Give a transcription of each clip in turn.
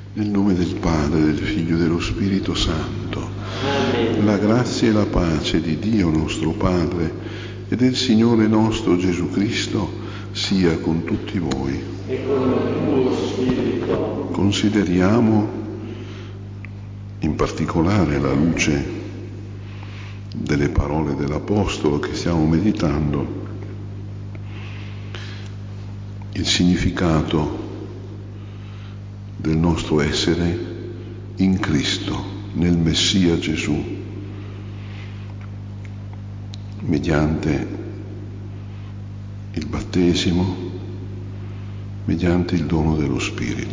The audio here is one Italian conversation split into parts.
Nel nome del Padre, del Figlio e dello Spirito Santo. Amen. La grazia e la pace di Dio nostro Padre e del Signore nostro Gesù Cristo sia con tutti voi. E con il tuo spirito. Consideriamo in particolare alla luce delle parole dell'Apostolo che stiamo meditando il significato del nostro essere in Cristo, nel Messia Gesù, mediante il battesimo, mediante il dono dello Spirito.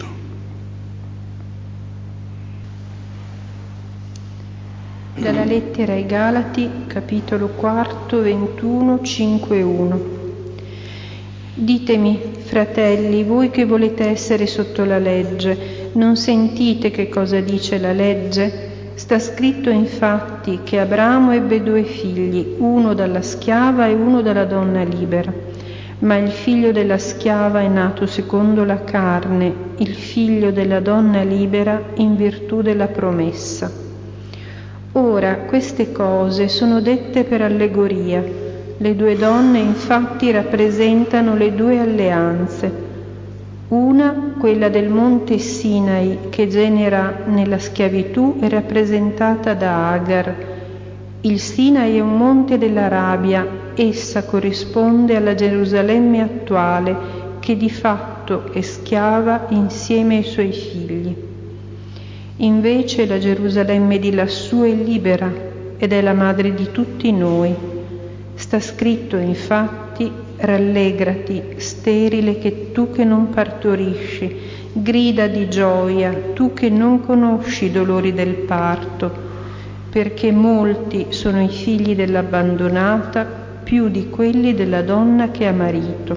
Dalla lettera ai Galati, capitolo 4, 21, 5:1. Ditemi, fratelli, voi che volete essere sotto la legge, non sentite che cosa dice la legge? Sta scritto infatti che Abramo ebbe 2 figli, uno dalla schiava e uno dalla donna libera. Ma il figlio della schiava è nato secondo la carne, il figlio della donna libera in virtù della promessa. Ora, queste cose sono dette per allegoria. Le 2 donne infatti rappresentano le 2 alleanze. Una, quella del monte Sinai, che genera nella schiavitù, è rappresentata da Agar. Il Sinai è un monte dell'Arabia, essa corrisponde alla Gerusalemme attuale, che di fatto è schiava insieme ai suoi figli. Invece la Gerusalemme di lassù è libera ed è la madre di tutti noi. Sta scritto infatti: rallegrati, sterile, che tu che non partorisci, grida di gioia, tu che non conosci i dolori del parto, perché molti sono i figli dell'abbandonata, più di quelli della donna che ha marito.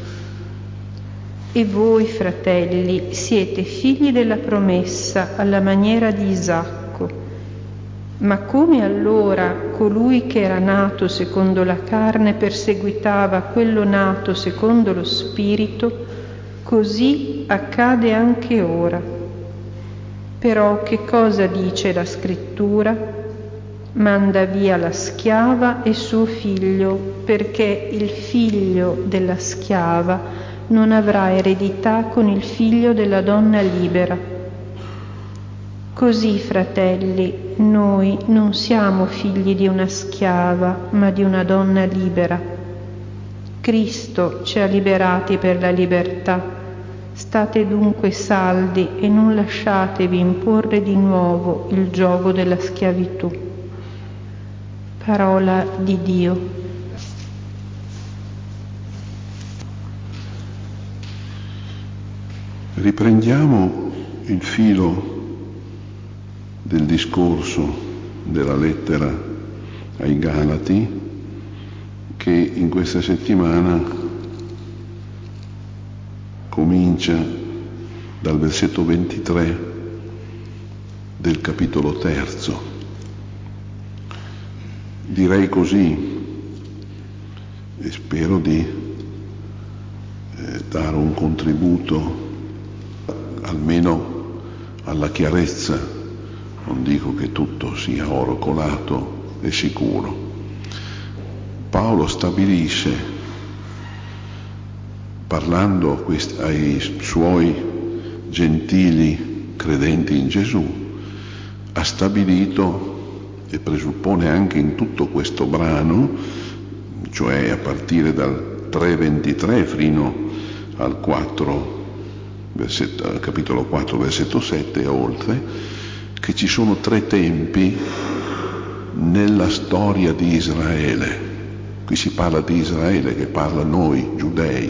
E voi, fratelli, siete figli della promessa alla maniera di Isacco. Ma come allora colui che era nato secondo la carne perseguitava quello nato secondo lo Spirito, così accade anche ora. Però che cosa dice la Scrittura? Manda via la schiava e suo figlio, perché il figlio della schiava non avrà eredità con il figlio della donna libera. Così, fratelli, noi non siamo figli di una schiava, ma di una donna libera. Cristo ci ha liberati per la libertà. State dunque saldi e non lasciatevi imporre di nuovo il giogo della schiavitù. Parola di Dio. Riprendiamo il filo del discorso della lettera ai Galati che in questa settimana comincia dal versetto 23 del capitolo 3. Direi così, e spero di dare un contributo almeno alla chiarezza. Non dico che tutto sia oro colato e sicuro. Paolo stabilisce, parlando ai suoi gentili credenti in Gesù, ha stabilito e presuppone anche in tutto questo brano, cioè a partire dal 3:23 fino al capitolo 4, versetto 7 e oltre, che ci sono 3 tempi nella storia di Israele. Qui si parla di Israele, che parla noi, giudei.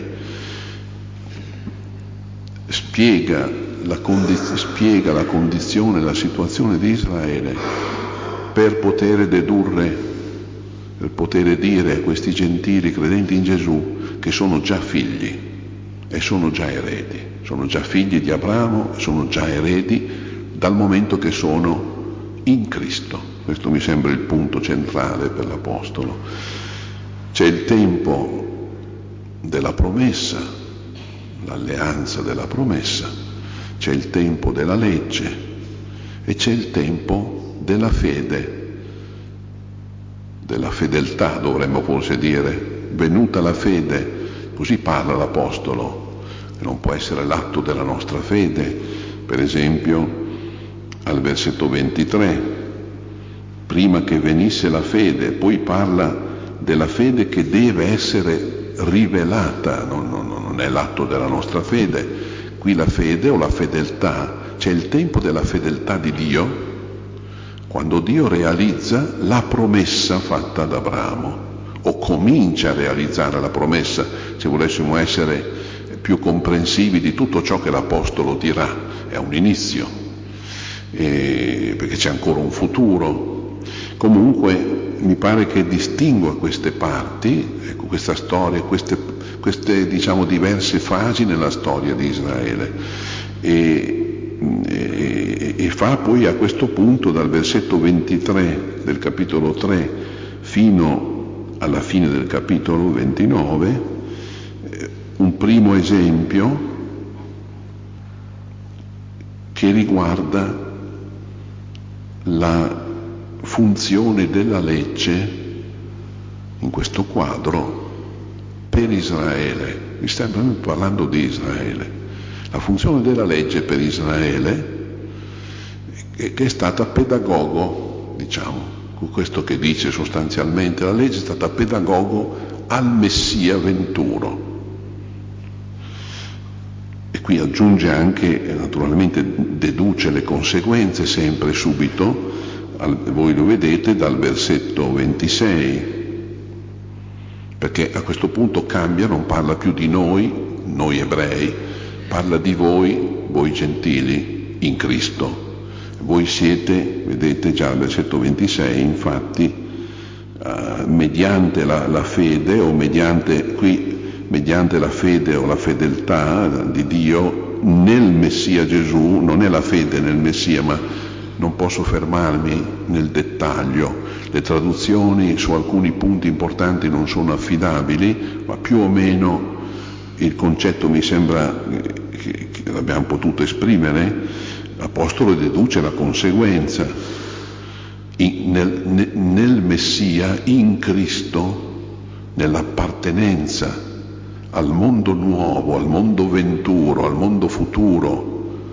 Spiega la condizione, la situazione di Israele per poter dedurre, per poter dire a questi gentili credenti in Gesù che sono già figli e sono già eredi. Sono già figli di Abramo e sono già eredi dal momento che sono in Cristo. Questo mi sembra il punto centrale per l'Apostolo. C'è il tempo della promessa, l'alleanza della promessa, c'è il tempo della legge e c'è il tempo della fede, della fedeltà dovremmo forse dire. Venuta la fede, così parla l'Apostolo, non può essere l'atto della nostra fede. Per esempio al versetto 23, prima che venisse la fede, poi parla della fede che deve essere rivelata, non è l'atto della nostra fede. Qui la fede o la fedeltà, c'è il tempo della fedeltà di Dio, quando Dio realizza la promessa fatta ad Abramo, o comincia a realizzare la promessa, se volessimo essere più comprensivi di tutto ciò che l'Apostolo dirà, è un inizio, perché c'è ancora un futuro. Comunque mi pare che distingua queste parti, ecco, questa storia, queste diciamo diverse fasi nella storia di Israele, e fa poi a questo punto dal versetto 23 del capitolo 3 fino alla fine del capitolo 29 un primo esempio che riguarda la funzione della legge in questo quadro per Israele. Mi stiamo parlando di Israele. La funzione della legge per Israele, che è stata pedagogo, diciamo, con questo che dice sostanzialmente, la legge è stata pedagogo al Messia venturo. E qui aggiunge anche, naturalmente deduce le conseguenze sempre subito, voi lo vedete dal versetto 26, perché a questo punto cambia, non parla più di noi ebrei, parla di voi gentili in Cristo. Voi siete, vedete già al versetto 26, infatti, mediante la fede o mediante la fede o la fedeltà di Dio nel Messia Gesù, non è la fede nel Messia, ma non posso fermarmi nel dettaglio. Le traduzioni su alcuni punti importanti non sono affidabili, ma più o meno il concetto mi sembra che l'abbiamo potuto esprimere. L'Apostolo deduce la conseguenza. Nel Messia, in Cristo, nell'appartenenza al mondo nuovo, al mondo venturo, al mondo futuro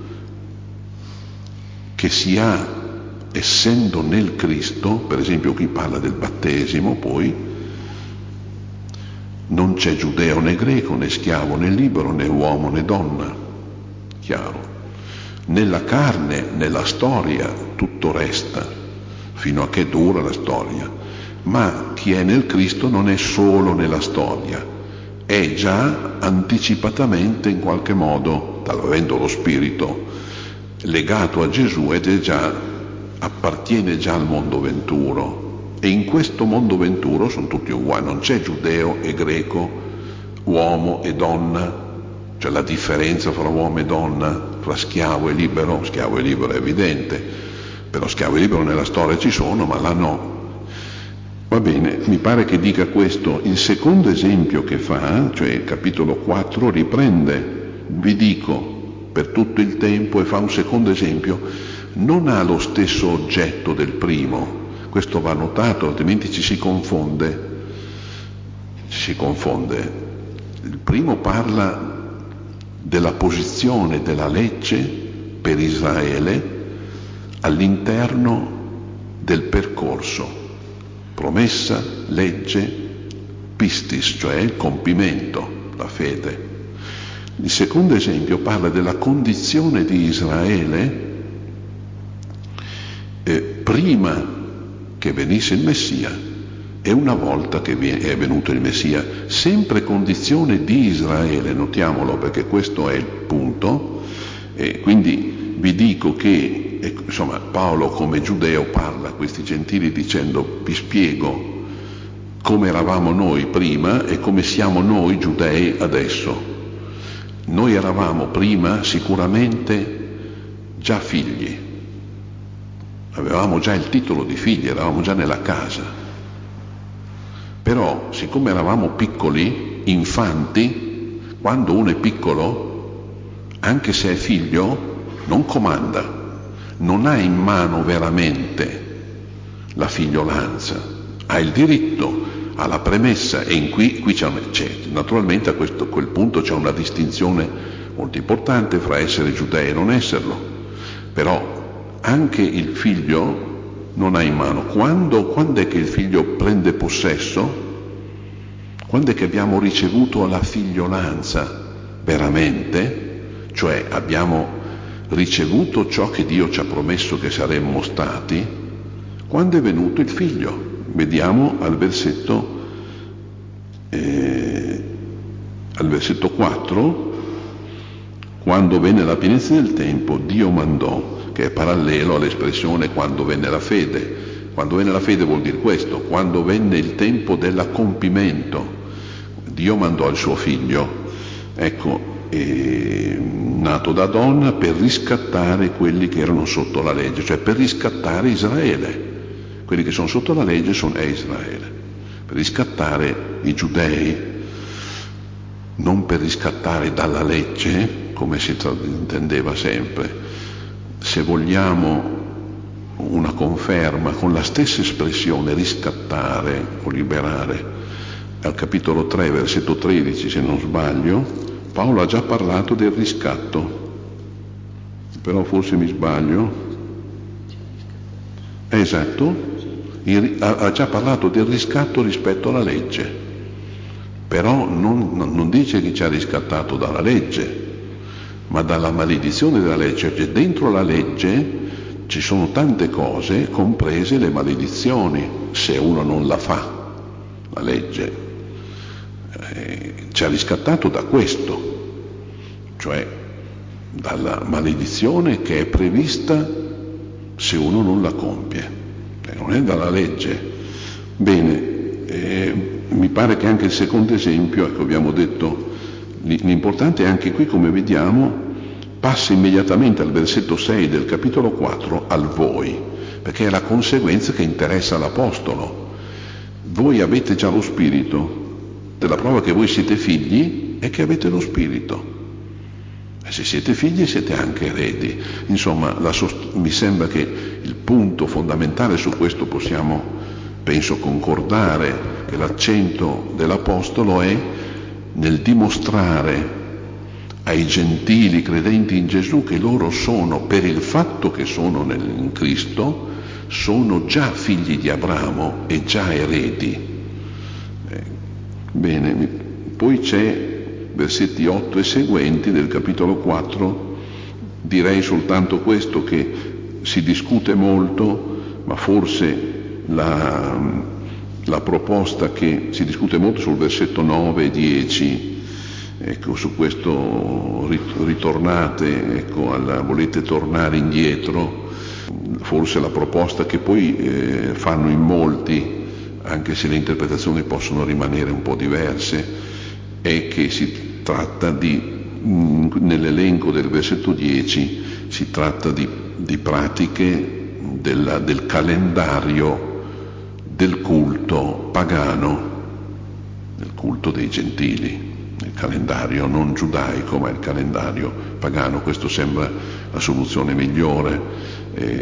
che si ha essendo nel Cristo, per esempio qui parla del battesimo, poi non c'è giudeo né greco, né schiavo né libero, né uomo né donna, chiaro. Nella carne, nella storia, tutto resta, fino a che dura la storia. Ma chi è nel Cristo non è solo nella storia, è già anticipatamente in qualche modo, avendo lo Spirito legato a Gesù, ed è già, appartiene già al mondo venturo. E in questo mondo venturo sono tutti uguali, non c'è giudeo e greco, uomo e donna. Cioè la differenza fra uomo e donna, fra schiavo e libero è evidente, però schiavo e libero nella storia ci sono, ma là no. Va bene, mi pare che dica questo. Il secondo esempio che fa, cioè il capitolo 4, riprende, vi dico, per tutto il tempo, e fa un secondo esempio, non ha lo stesso oggetto del primo. Questo va notato, altrimenti ci si confonde. Il primo parla della posizione della legge per Israele all'interno del percorso, promessa, legge, pistis, cioè il compimento, la fede. Il secondo esempio parla della condizione di Israele prima che venisse il Messia e una volta che è venuto il Messia, sempre condizione di Israele, notiamolo perché questo è il punto. Quindi vi dico che insomma Paolo come giudeo parla a questi gentili dicendo: vi spiego come eravamo noi prima e come siamo noi giudei adesso. Noi eravamo prima sicuramente già figli, avevamo già il titolo di figli, eravamo già nella casa. Però, siccome eravamo piccoli, infanti, quando uno è piccolo, anche se è figlio, non comanda, non ha in mano veramente la figliolanza, ha il diritto, ha la premessa, e qui c'è naturalmente a quel punto c'è una distinzione molto importante fra essere giudei e non esserlo, però anche il figlio non ha in mano. Quando è che il figlio prende possesso? Quando è che abbiamo ricevuto la figliolanza veramente? Cioè abbiamo ricevuto ciò che Dio ci ha promesso che saremmo stati quando è venuto il figlio. Vediamo al versetto 4, quando venne la pienezza del tempo, Dio mandò, che è parallelo all'espressione quando venne la fede. Quando venne la fede vuol dire questo: quando venne il tempo dell'accompimento, Dio mandò il suo figlio, ecco, nato da donna, per riscattare quelli che erano sotto la legge, cioè per riscattare Israele. Quelli che sono sotto la legge è Israele, per riscattare i giudei, non per riscattare dalla legge, come si intendeva sempre. Se vogliamo una conferma con la stessa espressione riscattare o liberare, al capitolo 3, versetto 13, se non sbaglio, Paolo ha già parlato del riscatto, però forse mi sbaglio. Esatto, ha già parlato del riscatto rispetto alla legge, però non dice che ci ha riscattato dalla legge, ma dalla maledizione della legge. Cioè, dentro la legge ci sono tante cose, comprese le maledizioni, se uno non la fa, la legge. Ci ha riscattato da questo, cioè dalla maledizione che è prevista se uno non la compie, non è dalla legge. Bene, mi pare che anche il secondo esempio, ecco, abbiamo detto, l'importante è anche qui, come vediamo, passa immediatamente al versetto 6 del capitolo 4 al voi, perché è la conseguenza che interessa l'Apostolo. Voi avete già lo Spirito, la prova che voi siete figli è che avete lo Spirito. E se siete figli siete anche eredi. Insomma, mi sembra che il punto fondamentale, su questo possiamo, penso, concordare, che l'accento dell'Apostolo è nel dimostrare ai gentili credenti in Gesù che loro sono, per il fatto che sono in Cristo, sono già figli di Abramo e già eredi. Bene, poi c'è versetti 8 e seguenti del capitolo 4, direi soltanto questo, che si discute molto, ma forse la proposta che si discute molto sul versetto 9 e 10, ecco, su questo ritornate, ecco, volete tornare indietro, forse la proposta che poi fanno in molti, anche se le interpretazioni possono rimanere un po' diverse, è che si tratta nell'elenco del versetto 10, si tratta di pratiche del calendario del culto pagano, del culto dei gentili, il calendario non giudaico ma il calendario pagano. Questo sembra la soluzione migliore.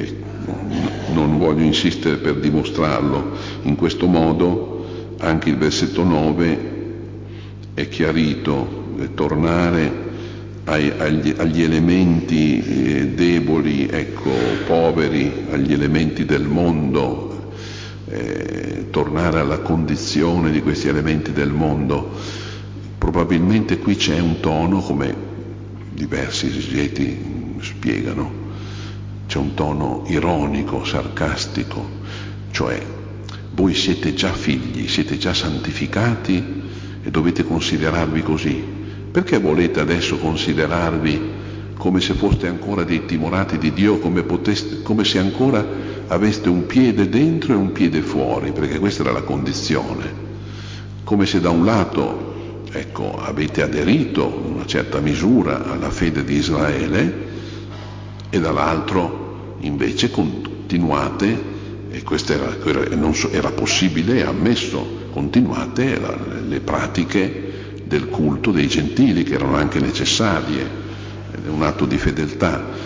Non voglio insistere per dimostrarlo. In questo modo anche il versetto 9 è chiarito, tornare agli elementi deboli, ecco, poveri, agli elementi del mondo, tornare alla condizione di questi elementi del mondo. Probabilmente qui c'è un tono, come diversi esegeti spiegano, c'è un tono ironico, sarcastico, cioè voi siete già figli, siete già santificati e dovete considerarvi così. Perché volete adesso considerarvi come se foste ancora dei timorati di Dio, come se ancora aveste un piede dentro e un piede fuori? Perché questa era la condizione. Come se da un lato, ecco, avete aderito in una certa misura alla fede di Israele e dall'altro invece continuate, e questo era possibile e ammesso, continuate le pratiche del culto dei gentili, che erano anche necessarie, è un atto di fedeltà.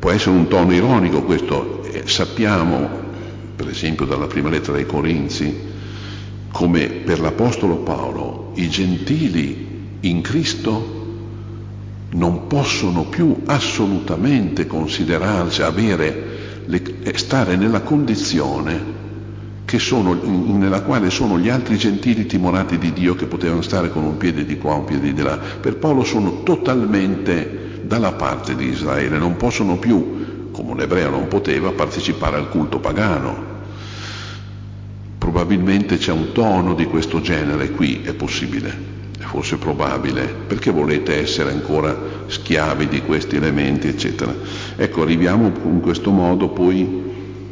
può essere un tono ironico questo, sappiamo per esempio dalla prima lettera ai Corinzi come per l'Apostolo Paolo i gentili in Cristo non possono più assolutamente considerarsi, stare nella condizione nella quale sono gli altri gentili timorati di Dio, che potevano stare con un piede di qua, un piede di là. Per Paolo sono totalmente dalla parte di Israele, non possono più, come un ebreo non poteva, partecipare al culto pagano. Probabilmente c'è un tono di questo genere qui, è possibile, è forse probabile. Perché volete essere ancora schiavi di questi elementi, eccetera? Ecco, arriviamo in questo modo poi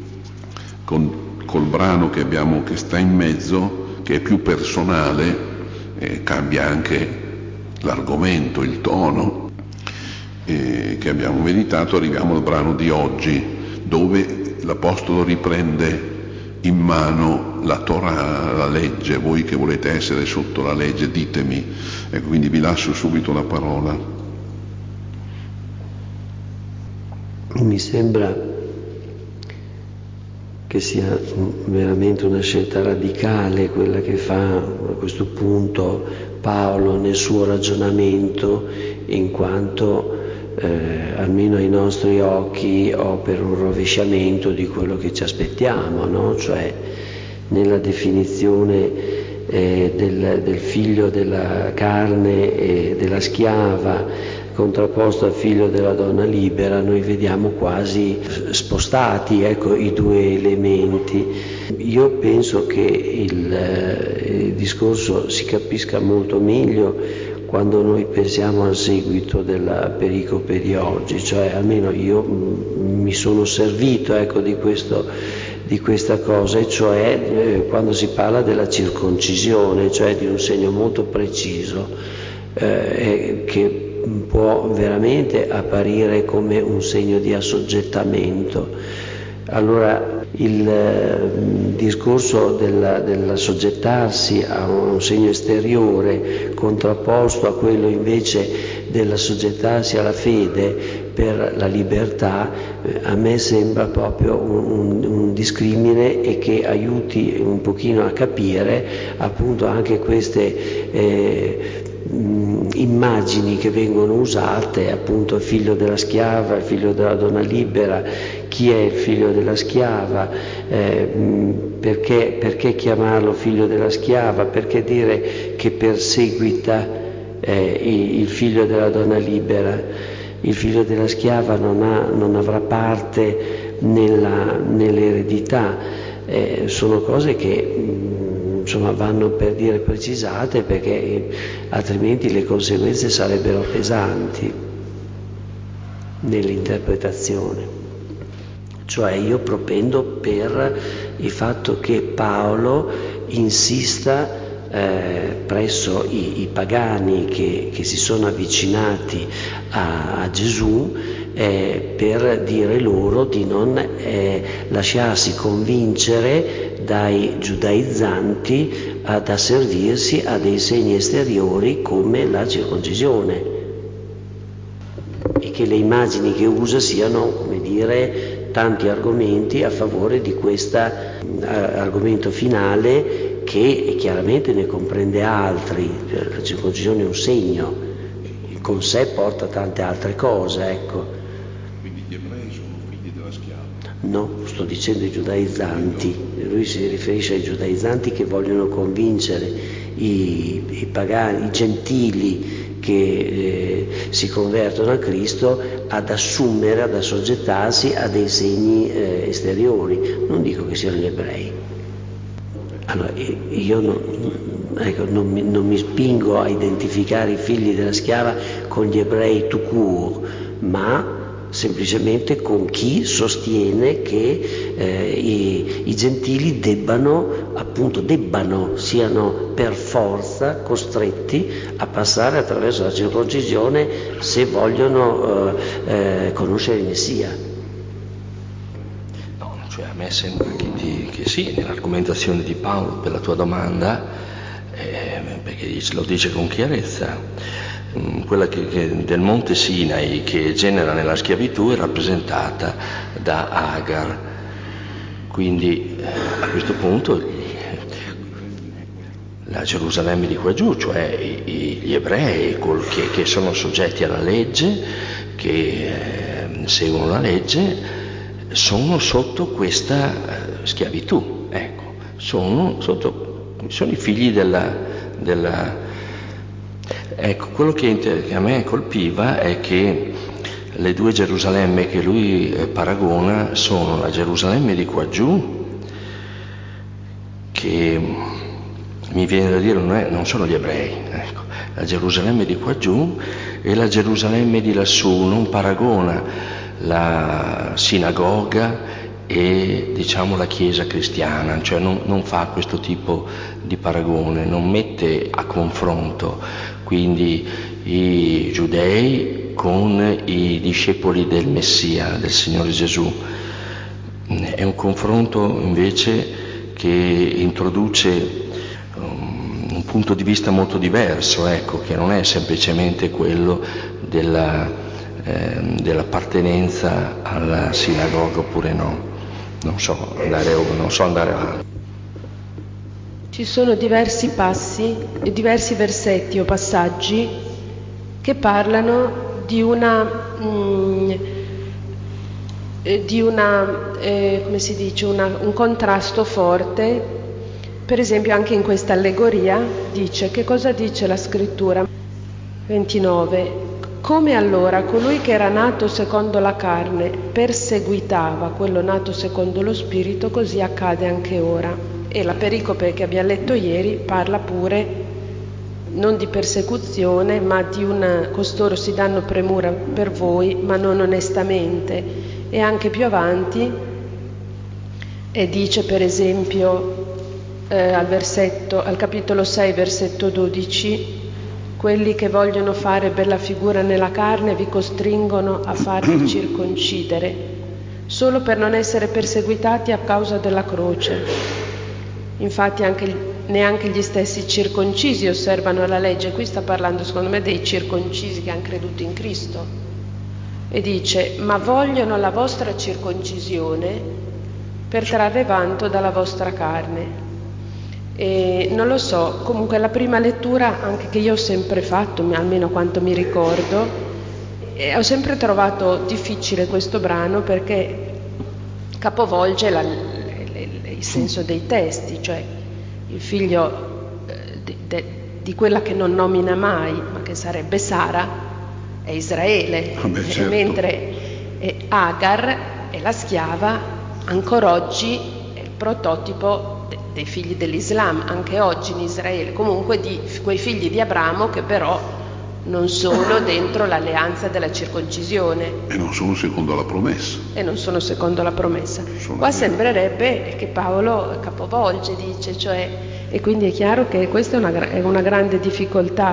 col brano che sta in mezzo, che è più personale, cambia anche l'argomento, il tono che abbiamo meditato. Arriviamo al brano di oggi, dove l'Apostolo riprende in mano la Torah, la legge. Voi che volete essere sotto la legge, ditemi. Ecco, quindi vi lascio subito la parola. Mi sembra che sia veramente una scelta radicale quella che fa a questo punto Paolo nel suo ragionamento, in quanto almeno ai nostri occhi opera un rovesciamento di quello che ci aspettiamo, no? Cioè nella definizione del figlio della carne e della schiava contrapposto al figlio della donna libera, noi vediamo quasi spostati, ecco, i due elementi. Io penso che il discorso si capisca molto meglio quando noi pensiamo al seguito della pericope di oggi, cioè almeno io mi sono servito, ecco, di questa cosa, e cioè quando si parla della circoncisione, cioè di un segno molto preciso che può veramente apparire come un segno di assoggettamento. Allora il discorso dell'assoggettarsi a un segno esteriore contrapposto a quello invece dell'assoggettarsi alla fede per la libertà, a me sembra proprio un discrimine e che aiuti un pochino a capire appunto anche queste immagini che vengono usate, appunto il figlio della schiava, il figlio della donna libera. Chi è il figlio della schiava? Perché chiamarlo figlio della schiava? Perché dire che perseguita il figlio della donna libera? Il figlio della schiava non avrà parte nell'eredità. Sono cose che insomma vanno per dire precisate, perché altrimenti le conseguenze sarebbero pesanti nell'interpretazione. Cioè io propendo per il fatto che Paolo insista presso i pagani che si sono avvicinati a Gesù per dire loro di non lasciarsi convincere dai giudaizzanti ad asservirsi a dei segni esteriori come la circoncisione, e che le immagini che usa siano, come dire, tanti argomenti a favore di questo argomento finale, che chiaramente ne comprende altri. La circoncisione è un segno, con sé porta tante altre cose, ecco. Quindi gli ebrei sono figli della schiava? No, sto dicendo i giudaizzanti. Lui si riferisce ai giudaizzanti che vogliono convincere i pagani, i gentili che si convertono a Cristo ad assumere, ad assoggettarsi a dei segni esteriori. Non dico che siano gli ebrei. Allora, io non mi spingo a identificare i figli della schiava con gli ebrei tout court, ma semplicemente con chi sostiene che i gentili siano per forza costretti a passare attraverso la circoncisione se vogliono conoscere il Messia. No, cioè a me sembra che sì, nell'argomentazione di Paolo per la tua domanda, perché lo dice con chiarezza, quella del monte Sinai che genera nella schiavitù è rappresentata da Agar. Quindi a questo punto la Gerusalemme di qua giù, cioè gli ebrei che sono soggetti alla legge, che seguono la legge, sono sotto questa schiavitù, ecco, sono i figli della. Ecco, quello che a me colpiva è che le due Gerusalemme che lui paragona sono la Gerusalemme di qua giù, che mi viene da dire non sono gli ebrei, ecco, la Gerusalemme di qua giù e la Gerusalemme di lassù. Non paragona la sinagoga e diciamo la chiesa cristiana, cioè non fa questo tipo di paragone, non mette a confronto quindi i giudei con i discepoli del Messia, del Signore Gesù. È un confronto invece che introduce un punto di vista molto diverso, ecco, che non è semplicemente quello dell'appartenenza alla sinagoga oppure no. Non so andare avanti. Ci sono diversi passi, diversi versetti o passaggi che parlano di come si dice, un contrasto forte. Per esempio anche in questa allegoria dice, che cosa dice la scrittura? 29. Come allora colui che era nato secondo la carne perseguitava quello nato secondo lo spirito, così accade anche ora. E la pericope che abbiamo letto ieri parla pure non di persecuzione, ma di costoro si danno premura per voi, ma non onestamente. E anche più avanti dice per esempio al capitolo 6 versetto 12, quelli che vogliono fare bella figura nella carne vi costringono a farvi circoncidere solo per non essere perseguitati a causa della croce. Infatti neanche gli stessi circoncisi osservano la legge. Qui sta parlando secondo me dei circoncisi che hanno creduto in Cristo. E dice, ma vogliono la vostra circoncisione per trarre vanto dalla vostra carne. E non lo so, comunque la prima lettura anche che io ho sempre fatto, almeno quanto mi ricordo, ho sempre trovato difficile questo brano perché capovolge il senso dei testi, cioè il figlio di quella che non nomina mai, ma che sarebbe Sara, è Israele, certo. Mentre Agar è la schiava, ancora oggi è il prototipo dei figli dell'Islam, anche oggi in Israele, comunque di quei figli di Abramo che però non sono dentro l'alleanza della circoncisione. E non sono secondo la promessa. Qua sembrerebbe che Paolo capovolge, dice, cioè, e quindi è chiaro che questa è una grande difficoltà.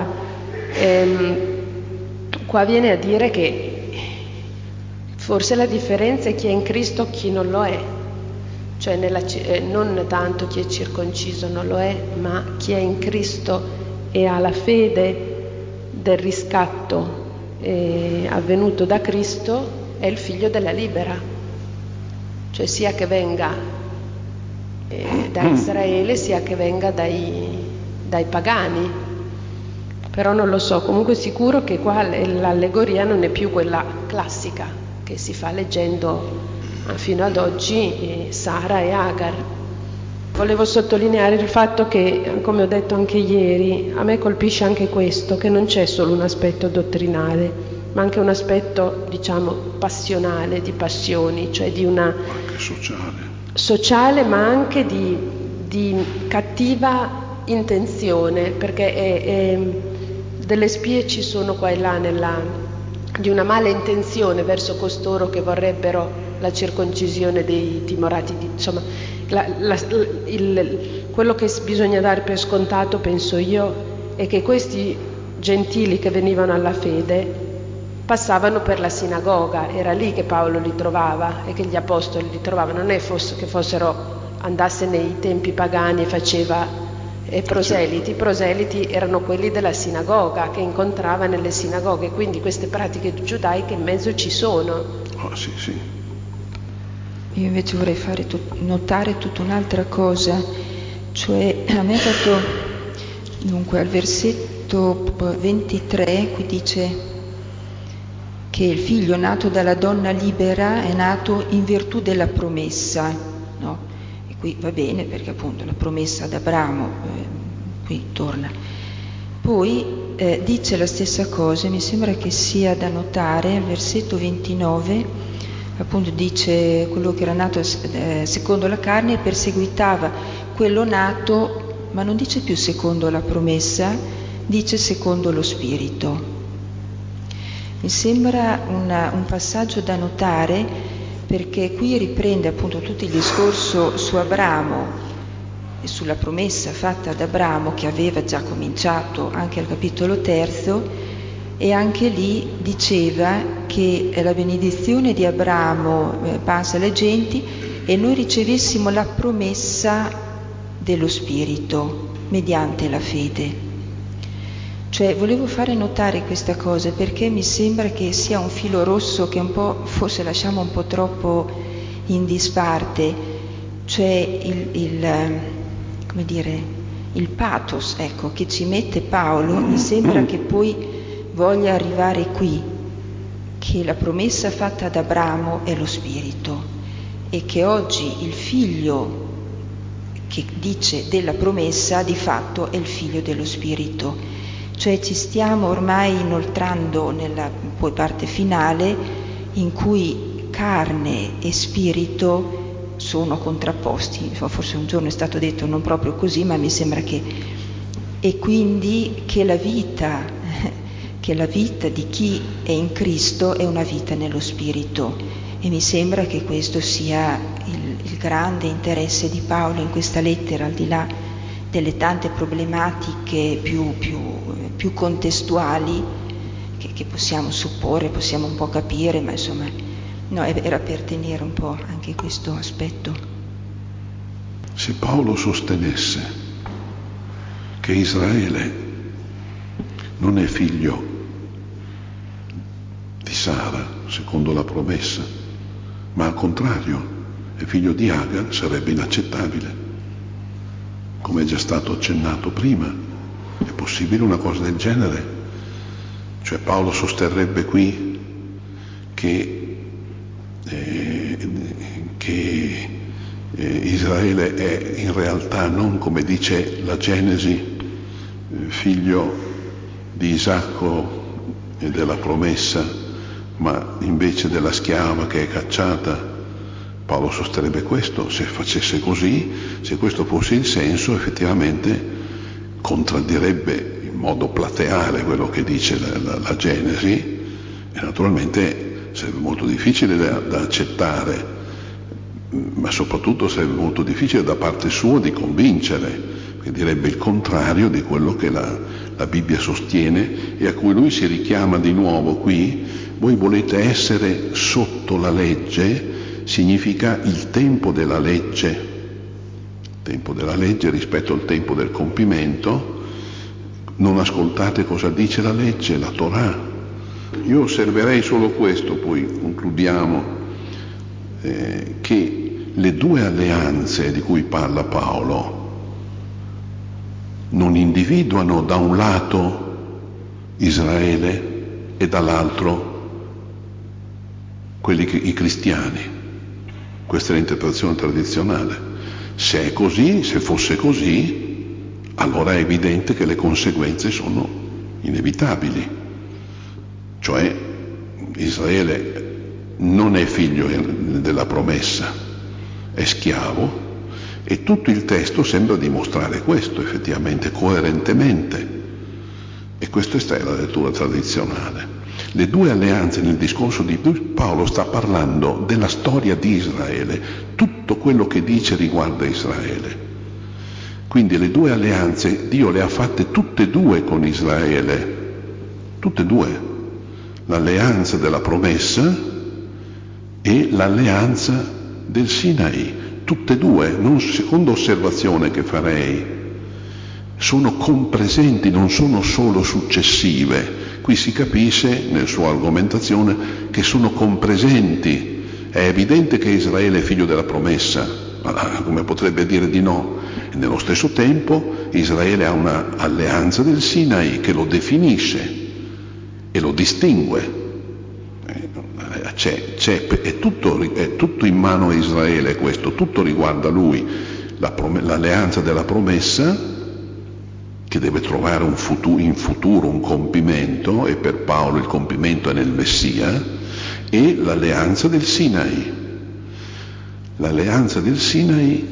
Qua viene a dire che forse la differenza è chi è in Cristo e chi non lo è. Cioè non tanto chi è circonciso non lo è, ma chi è in Cristo e ha la fede del riscatto avvenuto da Cristo è il figlio della libera, cioè sia che venga da Israele sia che venga dai pagani. Però non lo so, comunque è sicuro che qua l'allegoria non è più quella classica che si fa leggendo fino ad oggi Sara e Agar. Volevo sottolineare il fatto che, come ho detto anche ieri, a me colpisce anche questo, che non c'è solo un aspetto dottrinale, ma anche un aspetto, diciamo, passionale, di passioni, cioè di una... anche sociale, ma anche di cattiva intenzione, perché delle spie ci sono qua e là di una mala intenzione verso costoro che vorrebbero la circoncisione dei timorati, insomma, quello che bisogna dare per scontato, penso io, è che questi gentili che venivano alla fede passavano per la sinagoga, era lì che Paolo li trovava e che gli apostoli li trovavano, non è che andasse nei tempi pagani e E proseliti erano quelli della sinagoga, che incontrava nelle sinagoghe, quindi queste pratiche giudaiche in mezzo ci sono. Sì. Io invece vorrei fare notare tutta un'altra cosa, cioè a me ha fatto, dunque al versetto 23 qui dice che il figlio nato dalla donna libera è nato in virtù della promessa, no? E qui va bene perché appunto la promessa ad Abramo qui torna. Poi dice la stessa cosa, mi sembra che sia da notare, al versetto 29, appunto dice quello che era nato secondo la carne e perseguitava quello nato, ma non dice più secondo la promessa, dice secondo lo spirito. Mi sembra un passaggio da notare, perché qui riprende appunto tutto il discorso su Abramo e sulla promessa fatta ad Abramo, che aveva già cominciato anche al capitolo 3, e anche lì diceva che la benedizione di Abramo passa alle genti e noi ricevessimo la promessa dello Spirito mediante la fede. Cioè volevo fare notare questa cosa perché mi sembra che sia un filo rosso che un po' forse lasciamo un po' troppo in disparte, cioè il pathos, ecco, che ci mette Paolo. Mi sembra che poi voglia arrivare qui, che la promessa fatta ad Abramo è lo Spirito e che oggi il figlio che dice della promessa di fatto è il figlio dello Spirito. Cioè ci stiamo ormai inoltrando nella poi parte finale in cui carne e spirito sono contrapposti. Forse un giorno è stato detto non proprio così, ma mi sembra che... E quindi che la vita di chi è in Cristo è una vita nello Spirito. E mi sembra che questo sia il grande interesse di Paolo in questa lettera, al di là delle tante problematiche più contestuali che possiamo supporre, possiamo un po' capire, ma insomma no, era per tenere un po' anche questo aspetto. Se Paolo sostenesse che Israele non è figlio di Sara, secondo la promessa, ma al contrario è figlio di Agar, sarebbe inaccettabile. Come è già stato accennato prima, è possibile una cosa del genere? Cioè Paolo sosterrebbe qui che Israele è in realtà non, come dice la Genesi, figlio di Isacco e della promessa, ma invece della schiava che è cacciata. Paolo sosterrebbe questo. Se facesse così, se questo fosse il senso, effettivamente contraddirebbe in modo plateale quello che dice la Genesi, e naturalmente sarebbe molto difficile da accettare, ma soprattutto sarebbe molto difficile da parte sua di convincere, che direbbe il contrario di quello che la Bibbia sostiene e a cui lui si richiama di nuovo qui. Voi volete essere sotto la legge, significa il tempo della legge rispetto al tempo del compimento. Non ascoltate cosa dice la legge, la Torah. Io osserverei solo questo, poi concludiamo, che le due alleanze di cui parla Paolo non individuano da un lato Israele e dall'altro i cristiani. Questa è l'interpretazione tradizionale. Se è così, se fosse così, allora è evidente che le conseguenze sono inevitabili. Cioè Israele non è figlio della promessa, è schiavo, e tutto il testo sembra dimostrare questo effettivamente, coerentemente. E questa è la lettura tradizionale. Le due alleanze nel discorso di Paolo sta parlando della storia di Israele, tutto quello che dice riguarda Israele. Quindi le due alleanze Dio le ha fatte tutte e due con Israele, tutte e due, l'alleanza della promessa e l'alleanza del Sinai, tutte e due. Non, seconda osservazione che farei, sono compresenti, non sono solo successive. Qui si capisce, nella sua argomentazione, che sono compresenti. È evidente che Israele è figlio della promessa, come potrebbe dire di no? E nello stesso tempo Israele ha una alleanza del Sinai che lo definisce e lo distingue. È tutto in mano a Israele questo, tutto riguarda lui, l'alleanza della promessa che deve trovare in futuro un compimento, e per Paolo il compimento è nel Messia, e l'alleanza del Sinai. L'alleanza del Sinai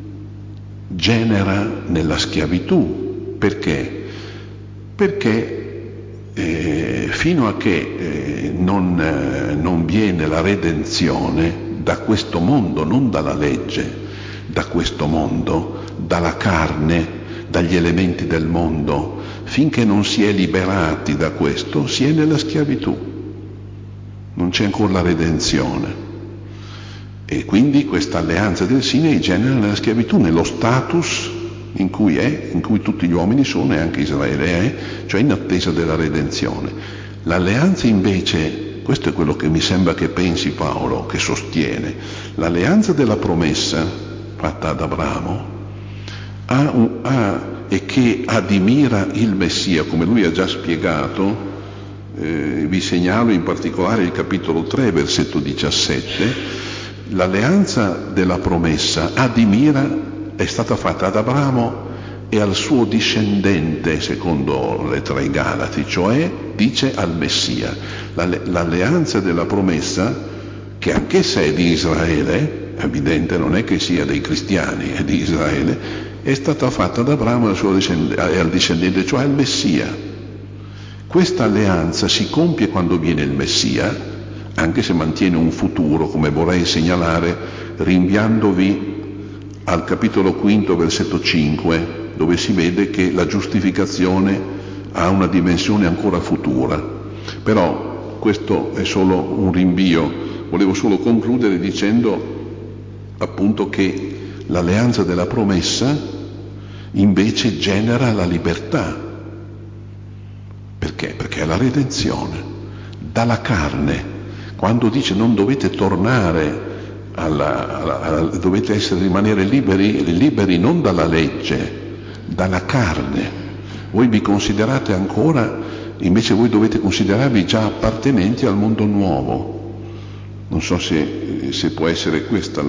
genera nella schiavitù. Perché? Perché fino a che non viene la redenzione da questo mondo, non dalla legge, da questo mondo, dalla carne, dagli elementi del mondo, finché non si è liberati da questo, si è nella schiavitù. Non c'è ancora la redenzione. E quindi questa alleanza del Sinai genera nella schiavitù, nello status in cui tutti gli uomini sono, e anche Israele è, cioè in attesa della redenzione. L'alleanza invece, questo è quello che mi sembra che pensi Paolo, che sostiene, l'alleanza della promessa fatta ad Abramo e che admira il Messia, come lui ha già spiegato. Vi segnalo in particolare il capitolo 3, versetto 17. L'alleanza della promessa admira è stata fatta ad Abramo e al suo discendente, secondo lettera ai Galati, cioè dice al Messia. L'alleanza della promessa, che anch'essa è di Israele, è evidente, non è che sia dei cristiani, è di Israele, è stata fatta ad Abramo e al discendente, cioè al Messia. Questa alleanza si compie quando viene il Messia, anche se mantiene un futuro, come vorrei segnalare, rinviandovi al capitolo 5, versetto 5, dove si vede che la giustificazione ha una dimensione ancora futura. Però questo è solo un rinvio. Volevo solo concludere dicendo appunto che l'alleanza della promessa invece genera la libertà. Perché? Perché è la redenzione dalla carne. Quando dice non dovete tornare dovete rimanere liberi non dalla legge, dalla carne. Voi vi considerate ancora, invece voi dovete considerarvi già appartenenti al mondo nuovo. Non so se può essere questa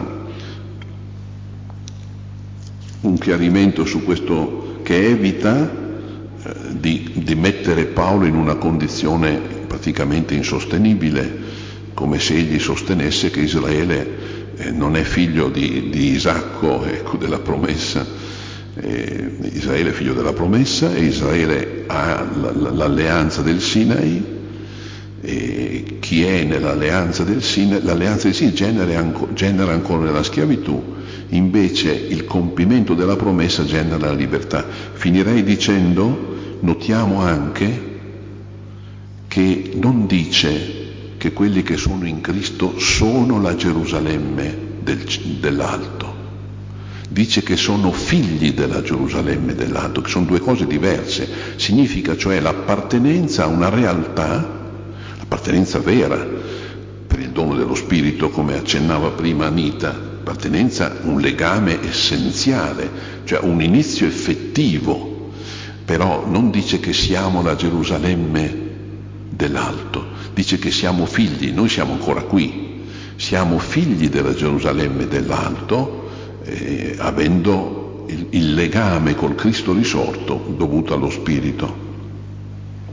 un chiarimento su questo, che evita di mettere Paolo in una condizione praticamente insostenibile, come se egli sostenesse che Israele non è figlio di Isacco, ecco, della promessa. Israele è figlio della promessa e Israele ha l'alleanza del Sinai, e chi è nell'alleanza del Sinai, l'alleanza del Sinai genera ancora la schiavitù, invece il compimento della promessa genera la libertà. Finirei dicendo, notiamo anche che non dice che quelli che sono in Cristo sono la Gerusalemme dell'alto. Dice che sono figli della Gerusalemme dell'alto, che sono due cose diverse. Significa cioè l'appartenenza a una realtà, l'appartenenza vera, per il dono dello Spirito, come accennava prima Anita, appartenenza, un legame essenziale, cioè un inizio effettivo. Però non dice che siamo la Gerusalemme dell'alto, dice che siamo figli, noi siamo ancora qui, siamo figli della Gerusalemme dell'alto, avendo il legame col Cristo risorto dovuto allo Spirito.